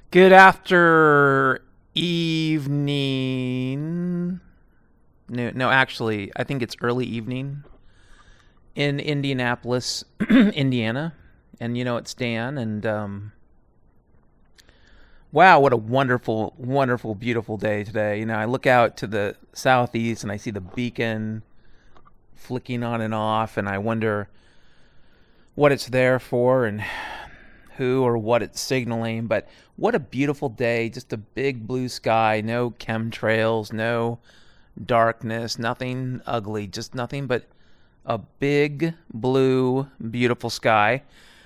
Good after evening. No, actually, I think it's early evening in Indianapolis, Indiana. And it's Dan. And wow, what a wonderful, wonderful, beautiful day today. I look out to the southeast and I see the beacon flicking on and off, and I wonder what it's there for and who or what it's signaling. But what a beautiful day, just a big blue sky, no chemtrails, no darkness, nothing ugly, just nothing but a big blue beautiful sky.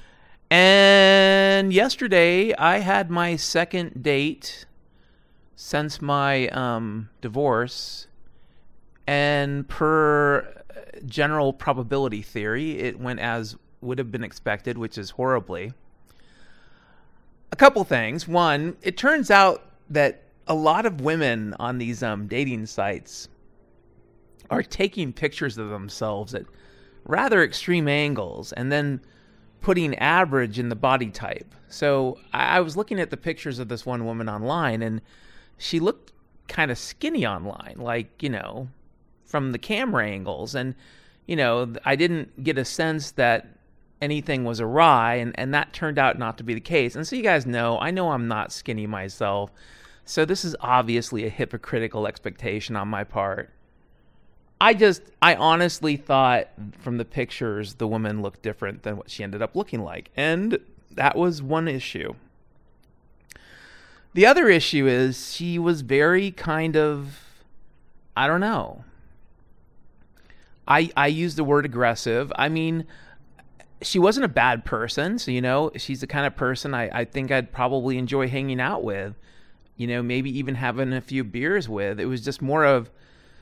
And yesterday I had my second date since my divorce, and per general probability theory it went as would have been expected, which is horribly. A couple things. One, it turns out that a lot of women on these dating sites are taking pictures of themselves at rather extreme angles and then putting average in the body type. So I was looking at the pictures of this one woman online, and she looked kind of skinny online, like, from the camera angles. And, I didn't get a sense that anything was awry, and that turned out not to be the case. And so you guys know, I know I'm not skinny myself, so this is obviously a hypocritical expectation on my part. I honestly thought from the pictures the woman looked different than what she ended up looking like, and that was one issue. The other issue is she was very kind of, I don't know. I use the word aggressive. I mean, she wasn't a bad person. So, she's the kind of person I think I'd probably enjoy hanging out with, maybe even having a few beers with. It was just more of,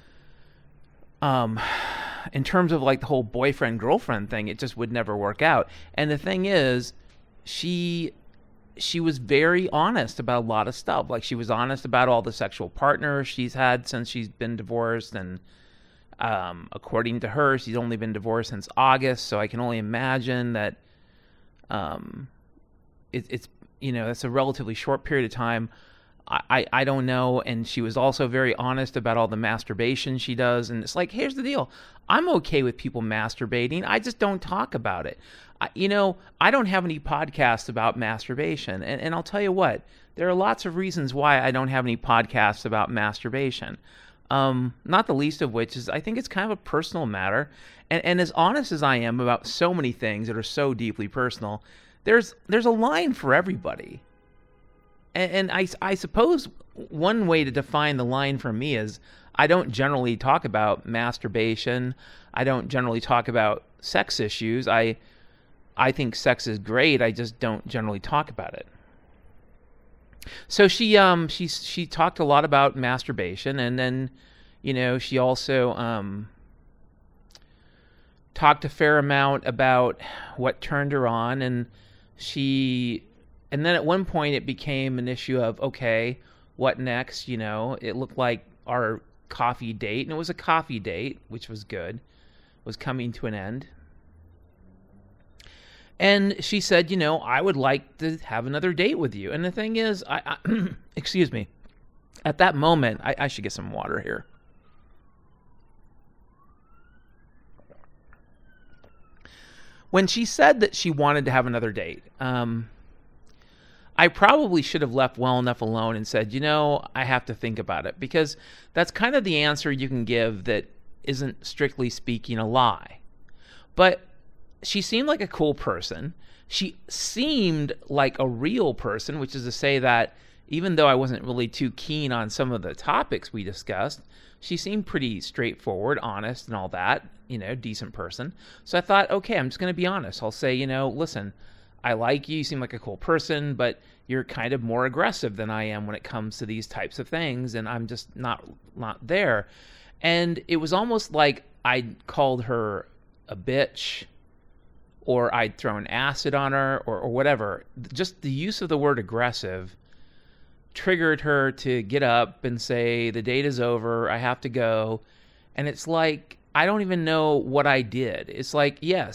in terms of like the whole boyfriend girlfriend thing, it just would never work out. And the thing is, she was very honest about a lot of stuff. Like, she was honest about all the sexual partners she's had since she's been divorced, and according to her, she's only been divorced since August, so I can only imagine that it's that's a relatively short period of time. I don't know. And she was also very honest about all the masturbation she does. And it's like, here's the deal. I'm okay with people masturbating. I just don't talk about it. I don't have any podcasts about masturbation. And I'll tell you what, there are lots of reasons why I don't have any podcasts about masturbation. Not the least of which is I think it's kind of a personal matter. And as honest as I am about so many things that are so deeply personal, there's a line for everybody. And I suppose one way to define the line for me is I don't generally talk about masturbation. I don't generally talk about sex issues. I think sex is great. I just don't generally talk about it. So she talked a lot about masturbation, and then she also talked a fair amount about what turned her on, and then at one point it became an issue of, okay, what next? It looked like our coffee date, and it was a coffee date, which was good, was coming to an end. And she said, I would like to have another date with you. And the thing is, I excuse me, at that moment, I should get some water here. When she said that she wanted to have another date, I probably should have left well enough alone and said, I have to think about it, because that's kind of the answer you can give that isn't, strictly speaking, a lie. But she seemed like a cool person. She seemed like a real person, which is to say that even though I wasn't really too keen on some of the topics we discussed, she seemed pretty straightforward, honest, and all that, decent person. So I thought, okay, I'm just going to be honest. I'll say, listen, I like you seem like a cool person, but you're kind of more aggressive than I am when it comes to these types of things, and I'm just not there. And it was almost like I'd called her a bitch, or I'd thrown acid on her, or whatever. Just the use of the word aggressive triggered her to get up and say, the date is over, I have to go. And it's like, I don't even know what I did. It's like, yes,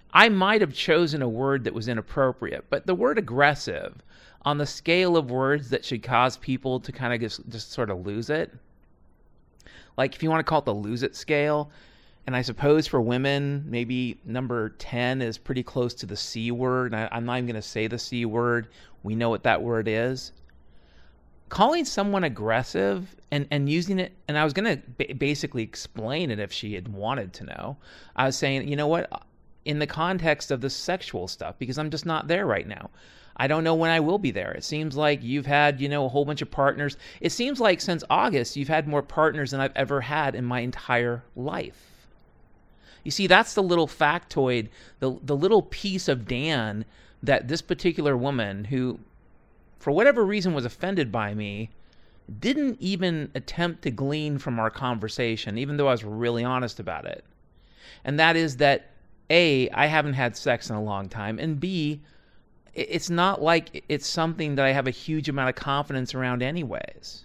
I might have chosen a word that was inappropriate, but the word aggressive, on the scale of words that should cause people to kind of just sort of lose it, like if you want to call it the lose it scale, and I suppose for women, maybe number 10 is pretty close to the C word. I'm not even going to say the C word. We know what that word is. Calling someone aggressive and using it, and I was going to basically explain it if she had wanted to know. I was saying, you know what, in the context of the sexual stuff, because I'm just not there right now. I don't know when I will be there. It seems like you've had, a whole bunch of partners. It seems like since August, you've had more partners than I've ever had in my entire life. You see, that's the little factoid, the little piece of Dan that this particular woman, who for whatever reason was offended by me, didn't even attempt to glean from our conversation, even though I was really honest about it. And that is that, A, I haven't had sex in a long time, and B, it's not like it's something that I have a huge amount of confidence around anyways.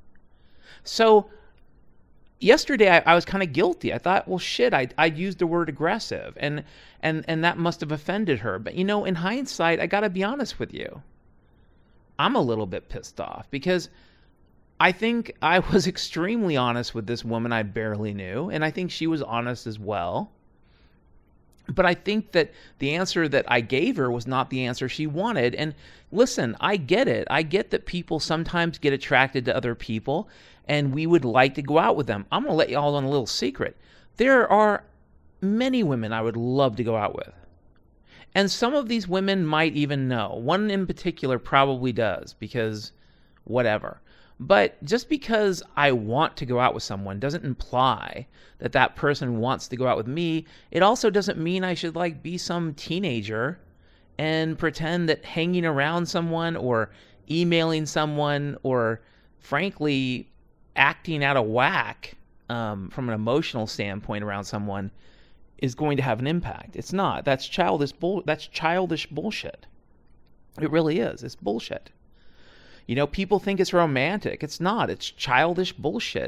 So yesterday I was kind of guilty. I thought, well, shit, I used the word aggressive, and that must have offended her. But, in hindsight, I got to be honest with you. I'm a little bit pissed off because I think I was extremely honest with this woman I barely knew, and I think she was honest as well. But I think that the answer that I gave her was not the answer she wanted. And listen, I get it. I get that people sometimes get attracted to other people, and we would like to go out with them. I'm going to let you all on a little secret. There are many women I would love to go out with. And some of these women might even know. One in particular probably does, because whatever. But just because I want to go out with someone doesn't imply that that person wants to go out with me. It also doesn't mean I should be some teenager and pretend that hanging around someone or emailing someone or frankly acting out of whack from an emotional standpoint around someone is going to have an impact. It's not. That's childish bullshit. It really is. It's bullshit. People think it's romantic. It's not. It's childish bullshit.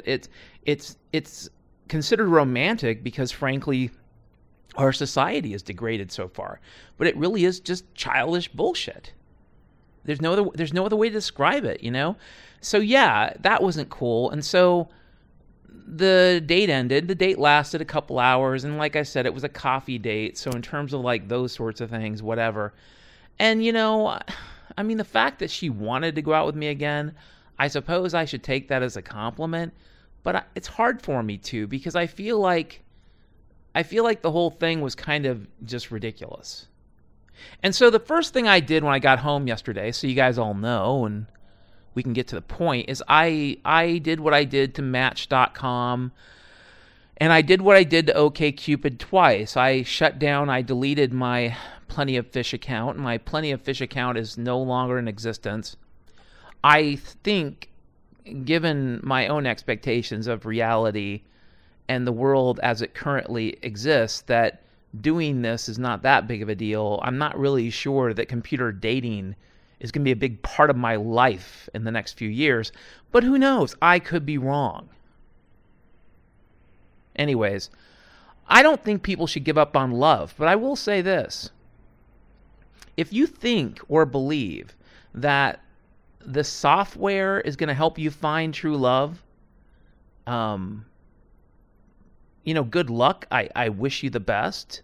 It's considered romantic because, frankly, our society is degraded so far. But it really is just childish bullshit. There's no other way to describe it. So yeah, that wasn't cool. And so the date ended. The date lasted a couple hours, and like I said, it was a coffee date. So in terms of those sorts of things, whatever. And the fact that she wanted to go out with me again, I suppose I should take that as a compliment, but it's hard for me to, because I feel like the whole thing was kind of just ridiculous. And so the first thing I did when I got home yesterday, so you guys all know, and we can get to the point, is I did what I did to Match.com, and I did what I did to OkCupid twice. I deleted my Plenty of Fish account. My Plenty of Fish account is no longer in existence. I think, given my own expectations of reality and the world as it currently exists, that doing this is not that big of a deal. I'm not really sure that computer dating is going to be a big part of my life in the next few years, but who knows? I could be wrong. Anyways, I don't think people should give up on love, but I will say this. If you think or believe that the software is going to help you find true love, good luck. I wish you the best.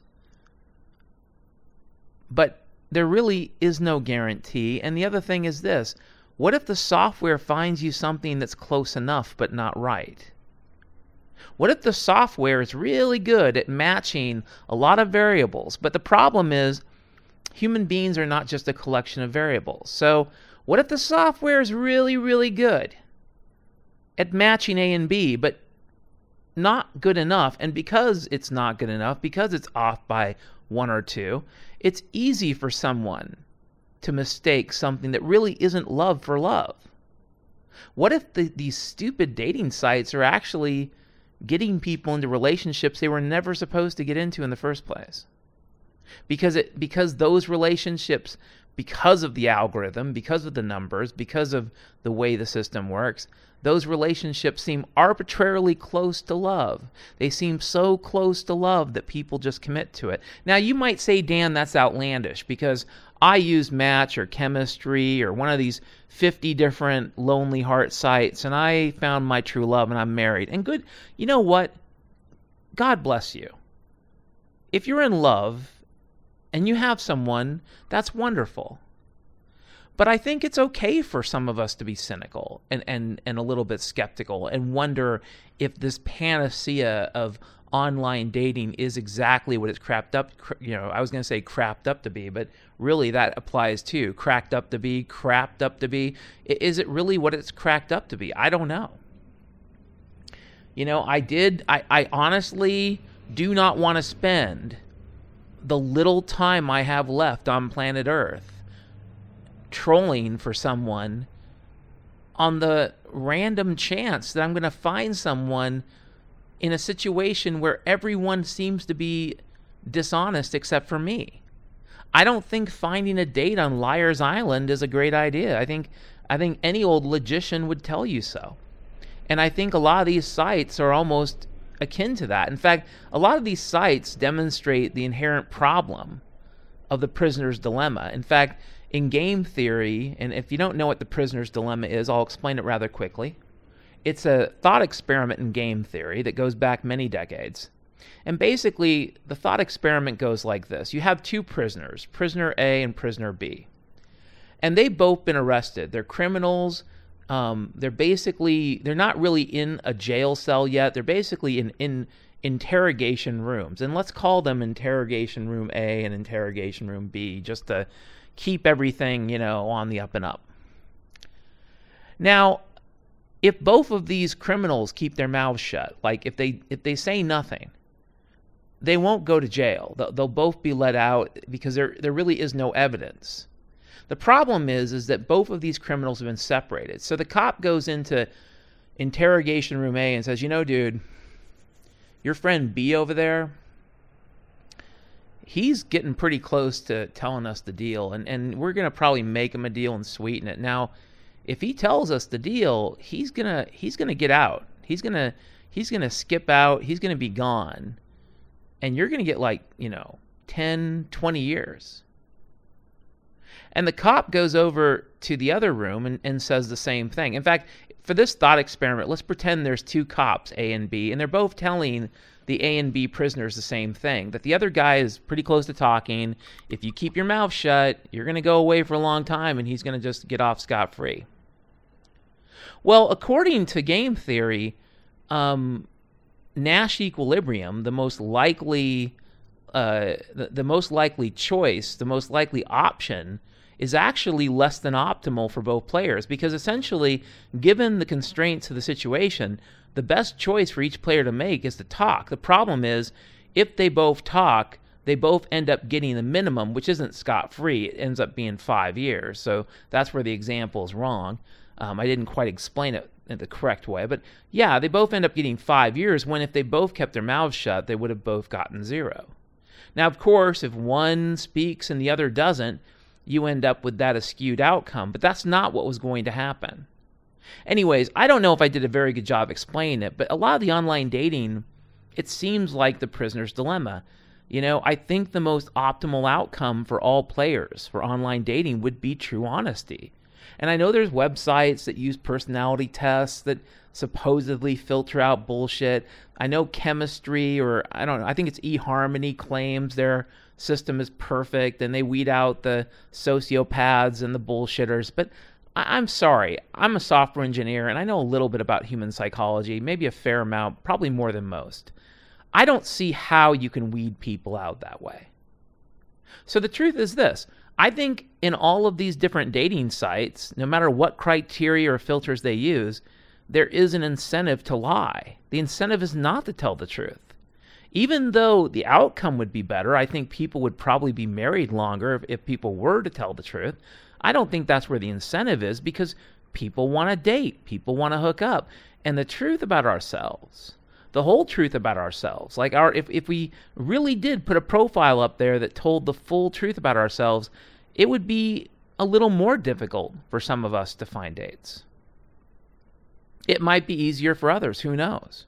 But there really is no guarantee. And the other thing is this. What if the software finds you something that's close enough but not right? What if the software is really good at matching a lot of variables, but the problem is human beings are not just a collection of variables. So what if the software is really, really good at matching A and B, but not good enough? And because it's not good enough, because it's off by one or two, it's easy for someone to mistake something that really isn't love for love. What if these stupid dating sites are actually getting people into relationships they were never supposed to get into in the first place? Because those relationships because of the algorithm, because of the numbers, because of the way the system works, those relationships seem arbitrarily close to love. They seem so close to love that people just commit to it. Now, you might say, Dan, that's outlandish because I use Match or Chemistry or one of these 50 different Lonely Heart sites, and I found my true love and I'm married. And good, you know what? God bless you. If you're in love and you have someone, that's wonderful. But I think it's okay for some of us to be cynical and a little bit skeptical and wonder if this panacea of online dating is exactly what it's cracked up, I was going to say crapped up to be, but really that applies too. Cracked up to be, crapped up to be. Is it really what it's cracked up to be? I don't know. I honestly do not want to spend the little time I have left on planet Earth trolling for someone on the random chance that I'm going to find someone in a situation where everyone seems to be dishonest except for me. I don't think finding a date on Liar's Island is a great idea. I think any old logician would tell you so. And I think a lot of these sites are almost akin to that. In fact, a lot of these sites demonstrate the inherent problem of the prisoner's dilemma. In fact, in game theory, and if you don't know what the prisoner's dilemma is, I'll explain it rather quickly. It's a thought experiment in game theory that goes back many decades. And basically, the thought experiment goes like this. You have two prisoners, prisoner A and prisoner B. And they've both been arrested. They're criminals. They're not really in a jail cell yet. They're basically in interrogation rooms. And let's call them interrogation room A and interrogation room B just to keep everything, on the up and up. Now, if both of these criminals keep their mouths shut, like if they say nothing, they won't go to jail. They'll both be let out because there really is no evidence. The problem is that both of these criminals have been separated. So the cop goes into interrogation room A and says, dude, your friend B over there, he's getting pretty close to telling us the deal, and we're going to probably make him a deal and sweeten it. Now, if he tells us the deal, he's gonna get out. He's gonna skip out. He's gonna be gone, and you're gonna get 10, 20 years. And the cop goes over to the other room and says the same thing. In fact, for this thought experiment, let's pretend there's two cops, A and B, and they're both telling the A and B prisoners the same thing, that the other guy is pretty close to talking. If you keep your mouth shut, you're going to go away for a long time, and he's going to just get off scot-free. Well, according to game theory, Nash equilibrium, the most likely choice, the most likely option, is actually less than optimal for both players because essentially, given the constraints of the situation, the best choice for each player to make is to talk. The problem is, if they both talk, they both end up getting the minimum, which isn't scot-free. It ends up being 5 years. So that's where the example is wrong. I didn't quite explain it in the correct way. But yeah, they both end up getting 5 years when if they both kept their mouths shut, they would have both gotten 0. Now, of course, if one speaks and the other doesn't, you end up with that skewed outcome. But that's not what was going to happen. Anyways, I don't know if I did a very good job explaining it, but a lot of the online dating, it seems like the prisoner's dilemma. I think the most optimal outcome for all players for online dating would be true honesty. And I know there's websites that use personality tests that supposedly filter out bullshit. I know Chemistry, or I don't know, I think it's eHarmony, claims their system is perfect and they weed out the sociopaths and the bullshitters. But I'm sorry, I'm a software engineer and I know a little bit about human psychology, maybe a fair amount, probably more than most. I don't see how you can weed people out that way. So the truth is this. I think in all of these different dating sites, no matter what criteria or filters they use, there is an incentive to lie. The incentive is not to tell the truth. Even though the outcome would be better, I think people would probably be married longer if people were to tell the truth. I don't think that's where the incentive is because people want to date. People want to hook up. And the truth about ourselves, the whole truth about ourselves, if we really did put a profile up there that told the full truth about ourselves, it would be a little more difficult for some of us to find dates. It might be easier for others, who knows?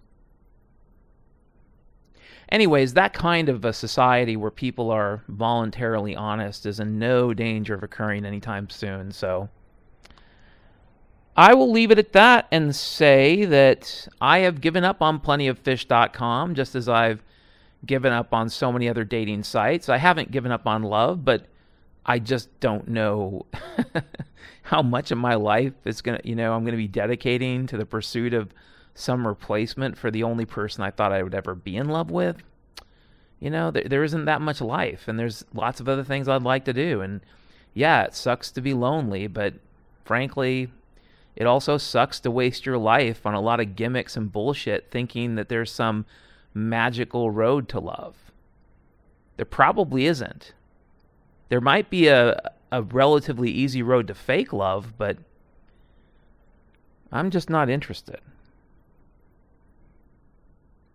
Anyways, that kind of a society where people are voluntarily honest is in no danger of occurring anytime soon. So I will leave it at that and say that I have given up on plentyoffish.com, just as I've given up on so many other dating sites. I haven't given up on love, but I just don't know how much of my life is I'm going to be dedicating to the pursuit of some replacement for the only person I thought I would ever be in love with. There isn't that much life, and there's lots of other things I'd like to do. And yeah, it sucks to be lonely, but frankly, it also sucks to waste your life on a lot of gimmicks and bullshit thinking that there's some magical road to love. There probably isn't. There might be a relatively easy road to fake love, but I'm just not interested.